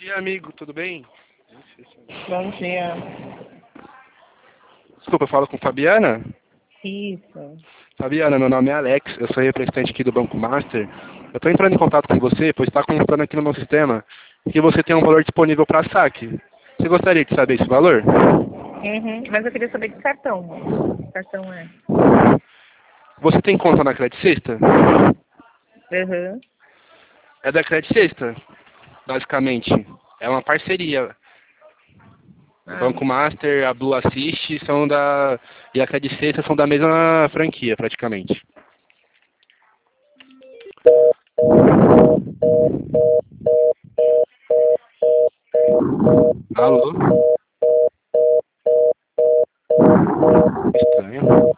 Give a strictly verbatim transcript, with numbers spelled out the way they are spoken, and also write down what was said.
dia, amigo, tudo bem? Bom dia. Desculpa, eu falo com Fabiana? Isso. Fabiana, meu nome é Alex, eu sou representante aqui do Banco Master. Eu estou entrando em contato com você, pois está constando aqui no meu sistema que você tem um valor disponível para saque. Você gostaria de saber esse valor? Uhum. Mas eu queria saber que cartão. Que cartão é? Você tem conta na Credit Sexta? Uhum. É da Credit Sexta, basicamente. É uma parceria. O Ah, Banco Master, a Blue Assist são da, e a Credit Sexta são da mesma franquia, praticamente. Alô? Estranho.